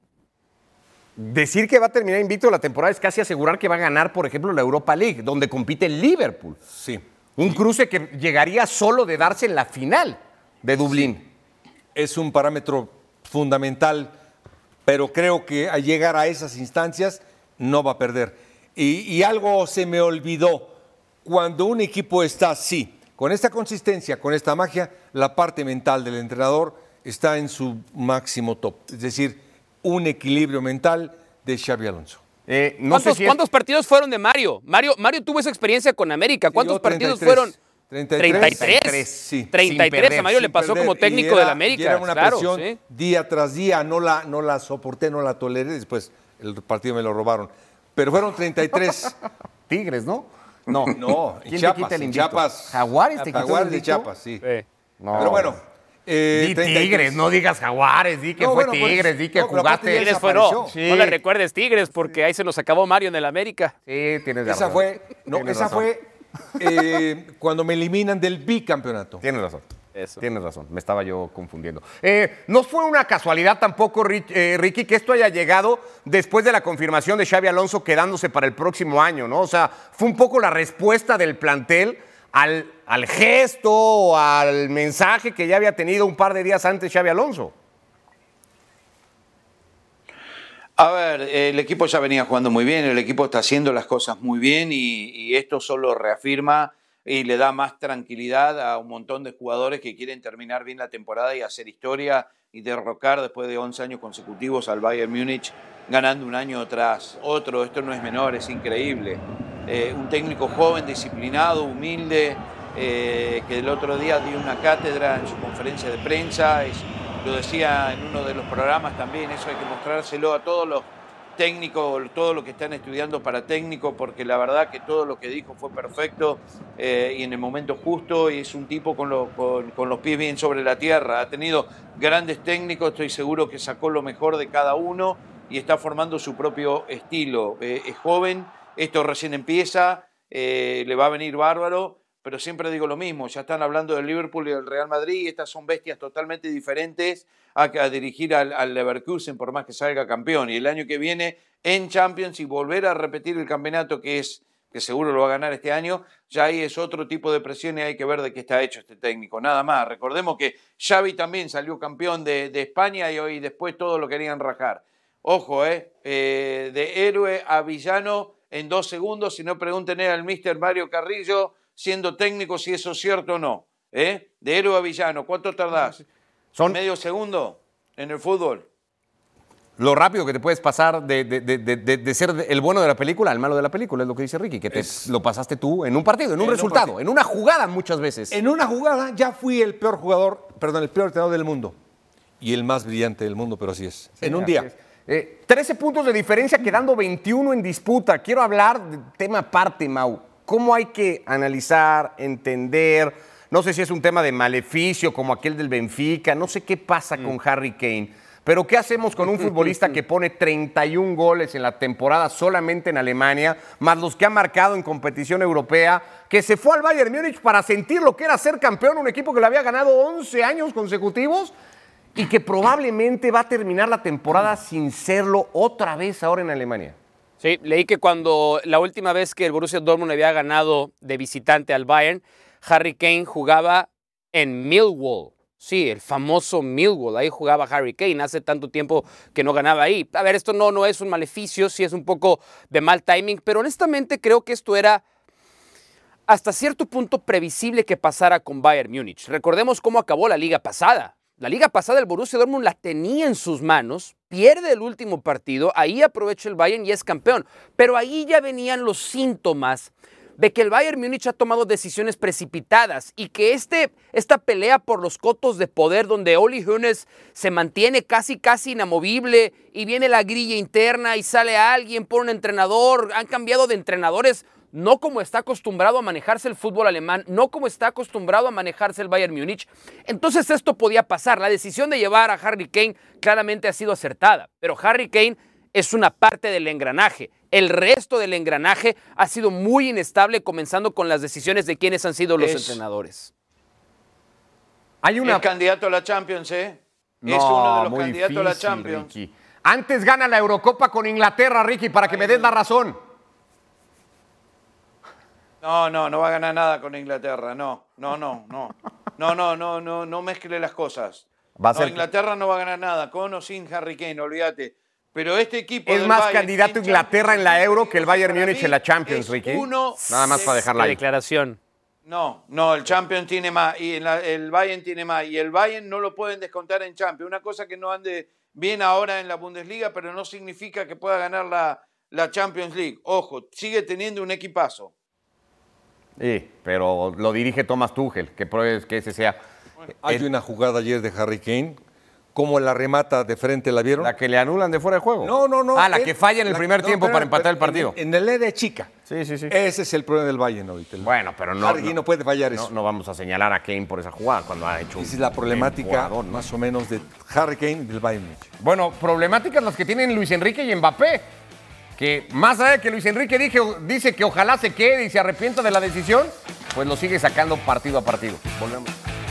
Decir que va a terminar invicto la temporada es casi asegurar que va a ganar, por ejemplo, la Europa League, donde compite el Liverpool. Sí. Un cruce que llegaría solo de darse en la final de Dublín. Sí. Es un parámetro fundamental, pero creo que al llegar a esas instancias no va a perder. Y algo se me olvidó. Cuando un equipo está así, con esta consistencia, con esta magia, la parte mental del entrenador está en su máximo top. Es decir, un equilibrio mental de Xabi Alonso. ¿Cuántos partidos fueron de Mario? Mario tuvo esa experiencia con América. ¿Cuántos partidos fueron? 33. Sí. 33. A Mario le pasó como técnico del América. Y era una presión ¿sí? Día tras día. No la soporté, no la toleré. Después el partido me lo robaron. Pero fueron 33. Tigres, ¿no? No, ¿Quién te quita el invicto? Chiapas. ¿Jaguares te quitó Jaguares el de invicto? Chiapas, sí. No. Pero bueno. Di Tigres, no digas Jaguares, di que fue Tigres, di que jugaste. Tigres fue no. Sí. No le recuerdes Tigres porque ahí se nos acabó Mario en el América. Sí, tienes razón. Esa fue cuando me eliminan del bicampeonato. Tienes razón. Eso. Tienes razón, me estaba yo confundiendo. No fue una casualidad tampoco, Ricky, que esto haya llegado después de la confirmación de Xabi Alonso quedándose para el próximo año, ¿no? O sea, fue un poco la respuesta del plantel al gesto o al mensaje que ya había tenido un par de días antes Xabi Alonso. A ver, el equipo ya venía jugando muy bien, el equipo está haciendo las cosas muy bien y esto solo reafirma y le da más tranquilidad a un montón de jugadores que quieren terminar bien la temporada y hacer historia y derrocar después de 11 años consecutivos al Bayern Múnich, ganando un año tras otro. Esto no es menor, es increíble. Un técnico joven, disciplinado, humilde, que el otro día dio una cátedra en su conferencia de prensa. Lo decía en uno de los programas también, eso hay que mostrárselo a todos técnico, todo lo que están estudiando para técnico, porque la verdad que todo lo que dijo fue perfecto y en el momento justo, y es un tipo con los pies bien sobre la tierra. Ha tenido grandes técnicos, estoy seguro que sacó lo mejor de cada uno y está formando su propio estilo. Es joven, esto recién empieza, le va a venir bárbaro, pero siempre digo lo mismo, ya están hablando del Liverpool y del Real Madrid, y estas son bestias totalmente diferentes a dirigir al Leverkusen, por más que salga campeón. Y el año que viene en Champions y volver a repetir el campeonato que seguro lo va a ganar este año, ya ahí es otro tipo de presión y hay que ver de qué está hecho este técnico. Nada más, recordemos que Xavi también salió campeón de España y hoy después todo lo querían rajar. Ojo, de héroe a villano en 2 segundos, si no pregúntenle al mister Mario Carrillo, siendo técnico, si eso es cierto o no. De héroe a villano, ¿cuánto tardás? Son ¿Medio segundo en el fútbol? lo rápido que te puedes pasar de ser el bueno de la película al malo de la película, es lo que dice Ricky, que lo pasaste tú en un partido, en un resultado, en una jugada muchas veces. En una jugada ya fui el peor entrenador del mundo. Y el más brillante del mundo, pero así es. Sí, en un día. 13 puntos de diferencia, quedando 21 en disputa. Quiero hablar de tema aparte, Mau. ¿Cómo hay que analizar, entender? No sé si es un tema de maleficio como aquel del Benfica, no sé qué pasa con Harry Kane, pero ¿qué hacemos con un futbolista que pone 31 goles en la temporada solamente en Alemania, más los que ha marcado en competición europea, que se fue al Bayern Múnich para sentir lo que era ser campeón, un equipo que le había ganado 11 años consecutivos y que probablemente va a terminar la temporada sin serlo otra vez ahora en Alemania? Sí, leí que cuando la última vez que el Borussia Dortmund había ganado de visitante al Bayern, Harry Kane jugaba en Millwall. Sí, el famoso Millwall. Ahí jugaba Harry Kane. Hace tanto tiempo que no ganaba ahí. A ver, esto no es un maleficio, sí es un poco de mal timing, pero honestamente creo que esto era hasta cierto punto previsible que pasara con Bayern Múnich. Recordemos cómo acabó la liga pasada. La liga pasada el Borussia Dortmund la tenía en sus manos, pierde el último partido, ahí aprovecha el Bayern y es campeón. Pero ahí ya venían los síntomas de que el Bayern Múnich ha tomado decisiones precipitadas y que esta pelea por los cotos de poder donde Uli Hoeneß se mantiene casi inamovible y viene la grilla interna y sale alguien por un entrenador, han cambiado de entrenadores, no como está acostumbrado a manejarse el fútbol alemán, no como está acostumbrado a manejarse el Bayern Múnich. Entonces esto podía pasar. La decisión de llevar a Harry Kane claramente ha sido acertada, pero Harry Kane es una parte del engranaje. El resto del engranaje ha sido muy inestable, comenzando con las decisiones de quiénes han sido los entrenadores. Es candidato a la Champions, ¿eh? No, es uno de los muy candidatos a la difícil, Champions. Ricky. Antes gana la Eurocopa con Inglaterra, Ricky, para que me des la razón. No va a ganar nada con Inglaterra, no mezcle las cosas. Inglaterra no va a ganar nada, con o sin Harry Kane, olvídate. Pero este equipo es más candidato Inglaterra en la Euro que el Bayern Múnich en la Champions, Ricky. Nada más para dejarla ahí. Declaración. No, el Champions tiene más y el Bayern tiene más. Y el Bayern no lo pueden descontar en Champions. Una cosa que no ande bien ahora en la Bundesliga, pero no significa que pueda ganar la Champions League. Ojo, sigue teniendo un equipazo. Sí, pero lo dirige Thomas Tuchel, que pruebes que ese sea. Hay una jugada ayer de Harry Kane, como la remata de frente, ¿la vieron? La que le anulan de fuera de juego. No. Ah, la que falla en el primer tiempo para empatar el partido. En el área chica. Sí. Ese es el problema del Bayern ahorita. Bueno, pero no. Harry no puede fallar eso. No vamos a señalar a Kane por esa jugada cuando ha hecho. Esa es la problemática, más o menos, de Harry Kane y del Bayern Múnich. Bueno, problemáticas las que tienen Luis Enrique y Mbappé. Que más allá de que Luis Enrique dice que ojalá se quede y se arrepienta de la decisión, pues lo sigue sacando partido a partido. Volvemos.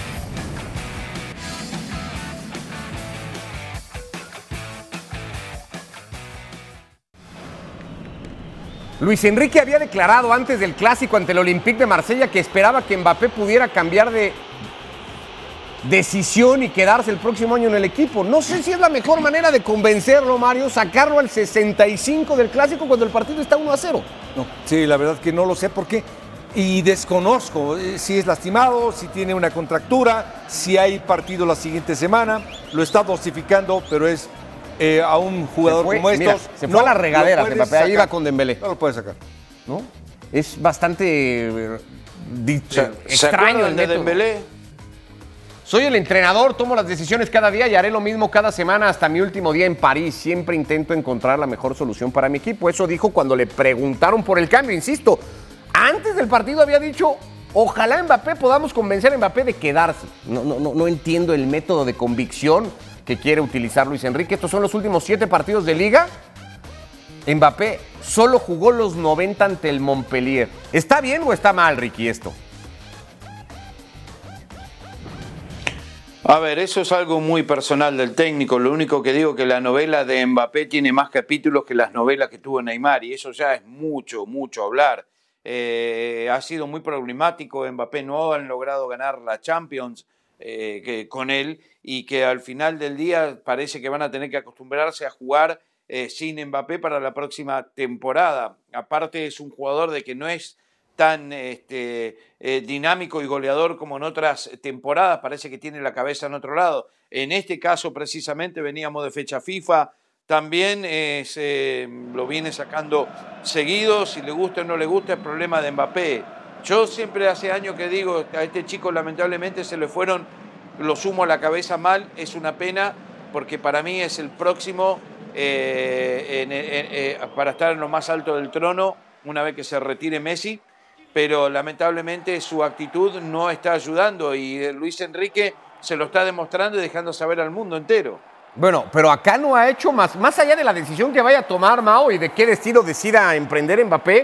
Luis Enrique había declarado antes del clásico ante el Olympique de Marsella que esperaba que Mbappé pudiera cambiar de decisión y quedarse el próximo año en el equipo. No sé si es la mejor manera de convencerlo, Mario, sacarlo al 65 del clásico cuando el partido está 1-0. No, sí, la verdad que no lo sé por qué. Y desconozco si es lastimado, si tiene una contractura, si hay partido la siguiente semana. Lo está dosificando, pero es a un jugador como estos. Se fue a la regadera, Mbappé, ahí iba con Dembélé. No lo puede sacar. ¿No? Es bastante extraño el de método. Dembélé. Soy el entrenador, tomo las decisiones cada día y haré lo mismo cada semana hasta mi último día en París. Siempre intento encontrar la mejor solución para mi equipo. Eso dijo cuando le preguntaron por el cambio. Insisto, antes del partido había dicho, ojalá Mbappé podamos convencer a Mbappé de quedarse. No entiendo el método de convicción que quiere utilizar Luis Enrique. Estos son los últimos 7 partidos de Liga. Mbappé solo jugó los 90 ante el Montpellier. ¿Está bien o está mal, Ricky, esto? A ver, eso es algo muy personal del técnico. Lo único que digo es que la novela de Mbappé tiene más capítulos que las novelas que tuvo Neymar, y eso ya es mucho hablar. Ha sido muy problemático. Mbappé no han logrado ganar la Champions con él, y que al final del día parece que van a tener que acostumbrarse a jugar sin Mbappé para la próxima temporada. Aparte, es un jugador de que no es tan dinámico y goleador como en otras temporadas. Parece que tiene la cabeza en otro lado. En este caso, precisamente, veníamos de fecha FIFA. También lo viene sacando seguido. Si le gusta o no le gusta, el problema de Mbappé. Yo siempre hace años que digo, a este chico lamentablemente se le fueron los humos a la cabeza mal. Es una pena, porque para mí es el próximo para estar en lo más alto del trono una vez que se retire Messi. Pero lamentablemente su actitud no está ayudando, y Luis Enrique se lo está demostrando y dejando saber al mundo entero. Bueno, pero acá no ha hecho más allá de la decisión que vaya a tomar Mao y de qué destino decida emprender Mbappé.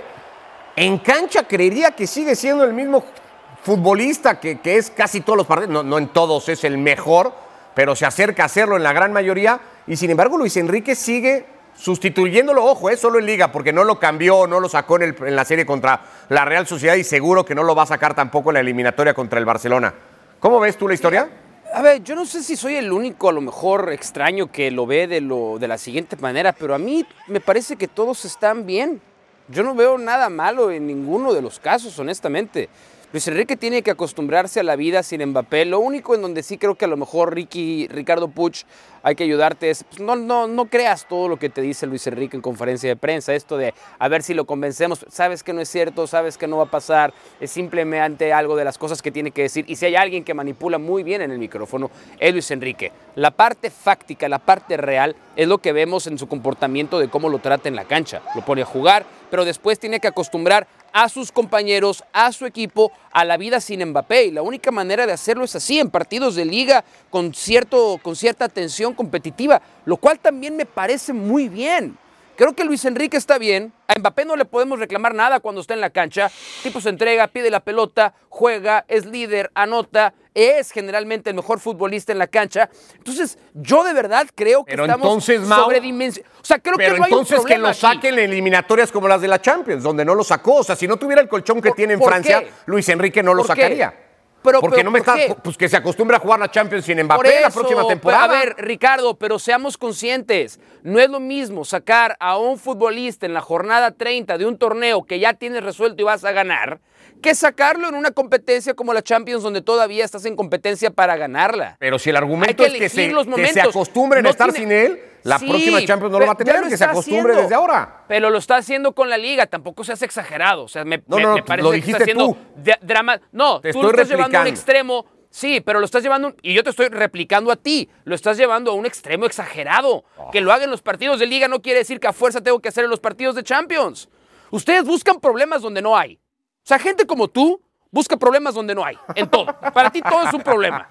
En cancha creería que sigue siendo el mismo futbolista que es casi todos los partidos. No en todos es el mejor, pero se acerca a hacerlo en la gran mayoría. Y sin embargo Luis Enrique sigue sustituyéndolo, ojo, solo en Liga, porque no lo cambió, no lo sacó en la serie contra la Real Sociedad, y seguro que no lo va a sacar tampoco en la eliminatoria contra el Barcelona. ¿Cómo ves tú la historia? A ver, yo no sé si soy el único, a lo mejor extraño, que lo ve de la siguiente manera, pero a mí me parece que todos están bien. Yo no veo nada malo en ninguno de los casos, honestamente. Luis Enrique tiene que acostumbrarse a la vida sin Mbappé. Lo único en donde sí creo que a lo mejor Ricardo Puig hay que ayudarte es, pues no creas todo lo que te dice Luis Enrique en conferencia de prensa. Esto de a ver si lo convencemos, sabes que no es cierto, sabes que no va a pasar, es simplemente algo de las cosas que tiene que decir. Y si hay alguien que manipula muy bien en el micrófono, es Luis Enrique. La parte fáctica, la parte real, es lo que vemos en su comportamiento de cómo lo trata en la cancha. Lo pone a jugar, pero después tiene que acostumbrar a sus compañeros, a su equipo, a la vida sin Mbappé. Y la única manera de hacerlo es así, en partidos de Liga, con cierta tensión competitiva, lo cual también me parece muy bien. Creo que Luis Enrique está bien. A Mbappé no le podemos reclamar nada cuando está en la cancha. El tipo se entrega, pide la pelota, juega, es líder, anota, es generalmente el mejor futbolista en la cancha. Entonces, yo de verdad creo que estamos sobredimensionados. O sea, creo que no hay un problema que lo saquen en eliminatorias como las de la Champions, donde no lo sacó. O sea, si no tuviera el colchón que tiene en Francia, Luis Enrique no lo sacaría. Porque no me está, pues que se acostumbra a jugar la Champions sin Mbappé la próxima temporada. A ver, Ricardo, pero seamos conscientes. No es lo mismo sacar a un futbolista en la jornada 30 de un torneo que ya tienes resuelto y vas a ganar, que sacarlo en una competencia como la Champions, donde todavía estás en competencia para ganarla. Pero si el argumento es que se acostumbren a estar sin él, la próxima Champions no lo va a tener, que se acostumbre desde ahora. Pero lo está haciendo con la Liga, tampoco seas exagerado. O sea, me parece lo que está haciendo drama. No, tú lo estás llevando a un extremo. Sí, pero lo estás llevando, y yo te estoy replicando a ti, lo estás llevando a un extremo exagerado. Que lo haga en los partidos de Liga no quiere decir que a fuerza tengo que hacer en los partidos de Champions. Ustedes buscan problemas donde no hay. O sea, gente como tú busca problemas donde no hay, en todo. Para ti todo es un problema.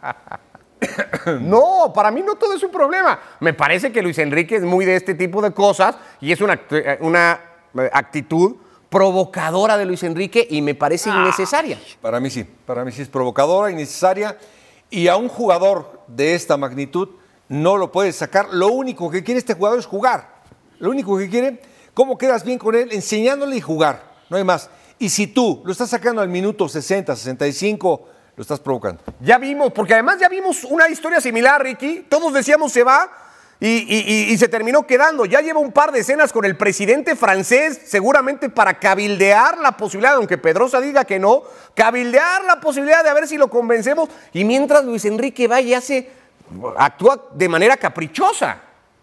No, para mí no todo es un problema. Me parece que Luis Enrique es muy de este tipo de cosas y es una actitud provocadora de Luis Enrique y me parece innecesaria. Para mí sí es provocadora, innecesaria, y a un jugador de esta magnitud no lo puedes sacar. Lo único que quiere este jugador es jugar. Lo único que quiere, ¿cómo quedas bien con él? Enseñándole y jugar, no hay más. Y si tú lo estás sacando al minuto 60, 65, lo estás provocando. Ya vimos, porque además ya vimos una historia similar, Ricky. Todos decíamos se va y se terminó quedando. Ya lleva un par de escenas con el presidente francés, seguramente para cabildear la posibilidad, aunque Pedrosa diga que no, cabildear la posibilidad de a ver si lo convencemos. Y mientras Luis Enrique va y actúa de manera caprichosa.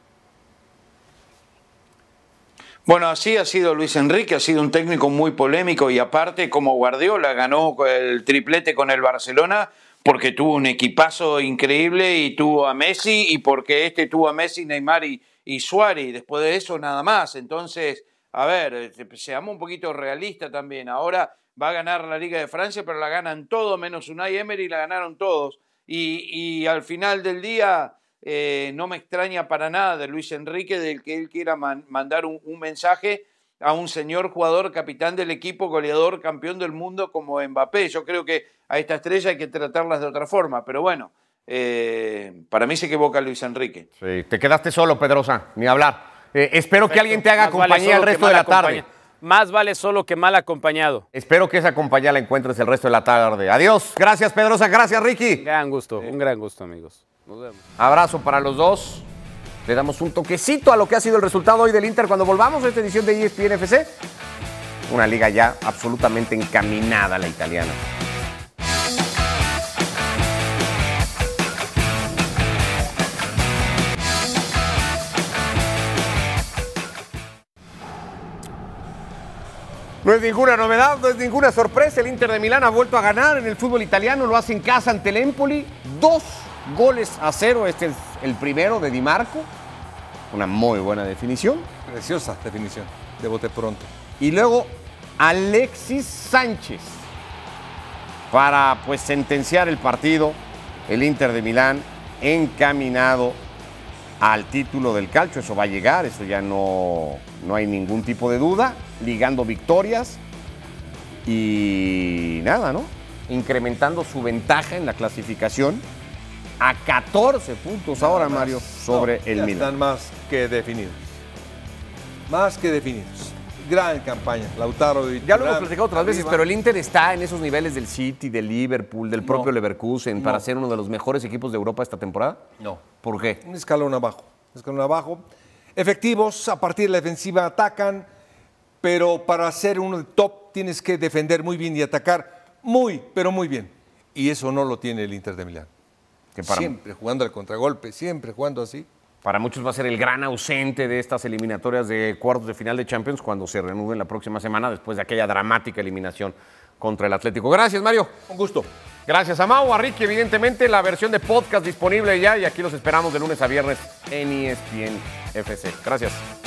Bueno, así ha sido Luis Enrique, ha sido un técnico muy polémico, y aparte, como Guardiola ganó el triplete con el Barcelona, porque tuvo un equipazo increíble y tuvo a Messi, y porque tuvo a Messi, Neymar y Suárez, y después de eso nada más. Entonces, a ver, seamos un poquito realistas también. Ahora va a ganar la Liga de Francia, pero la ganan todos, menos Unai Emery, la ganaron todos. Y al final del día no me extraña para nada de Luis Enrique del que él quiera mandar un mensaje a un señor jugador, capitán del equipo, goleador, campeón del mundo como Mbappé. Yo creo que a esta estrella hay que tratarlas de otra forma, pero bueno, para mí se equivoca Luis Enrique. Sí, te quedaste solo, Pedrosa, ni hablar. Espero que alguien te haga compañía el resto de la tarde. Más vale solo que mal acompañado. Espero que esa compañía la encuentres el resto de la tarde. Adiós. Gracias, Pedrosa. Gracias, Ricky. Un gran gusto, amigos. Nos vemos. Abrazo para los dos. Le damos un toquecito a lo que ha sido el resultado hoy del Inter cuando volvamos a esta edición de ESPN FC. Una liga ya absolutamente encaminada, la italiana. No es ninguna novedad, no es ninguna sorpresa. El Inter de Milán ha vuelto a ganar en el fútbol italiano. Lo hace en casa ante el Empoli. 2-0. Este es el primero de Di Marco. Una muy buena definición. Preciosa definición, de bote pronto. Y luego Alexis Sánchez para sentenciar el partido. El Inter de Milán encaminado al título del calcio. Eso va a llegar, eso ya no hay ningún tipo de duda. Ligando victorias y nada, ¿no? Incrementando su ventaja en la clasificación a 14 puntos ahora, Mario, sobre el Milan. Están más que definidos. Más que definidos. Gran campaña, Lautaro. Ya lo hemos platicado otras veces, pero el Inter está en esos niveles del City, del Liverpool, del propio Leverkusen, para ser uno de los mejores equipos de Europa esta temporada. No. ¿Por qué? Un escalón abajo. Efectivos, a partir de la defensiva atacan, pero para ser uno de top tienes que defender muy bien y atacar pero muy bien. Y eso no lo tiene el Inter de Milán. Siempre jugando al contragolpe, siempre jugando así. Para muchos va a ser el gran ausente de estas eliminatorias de cuartos de final de Champions cuando se reanuden la próxima semana después de aquella dramática eliminación contra el Atlético. Gracias, Mario. Un gusto. Gracias a Mau, a Ricky, evidentemente, la versión de podcast disponible ya y aquí los esperamos de lunes a viernes en ESPN FC. Gracias.